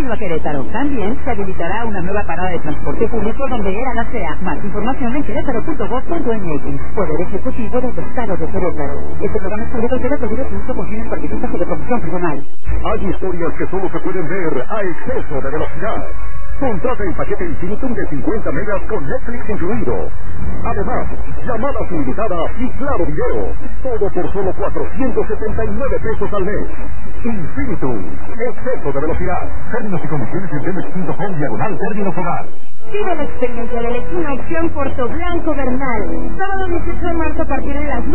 Nueva Querétaro. También se habilitará una nueva parada de transporte público donde era la sea. Más información en querétaro.gov.mx. Poder Ejecutivo del Estado de Querétaro. Este programa es público y queda prohibido su uso con fines partidistas y de promoción personal. Hay historias que solo se pueden ver a exceso de velocidad. Contrata el paquete Infinitum de 50 megas con Netflix incluido. Además, llamadas ilimitadas y claro video. Todo por solo 479 pesos al mes. Infinitum. Exceso de velocidad. Términos y condiciones en Pemex.com/términos hogar. Vive la experiencia de elegir una opción Puerto Blanco Bernal. Sábado 18 de marzo a partir de las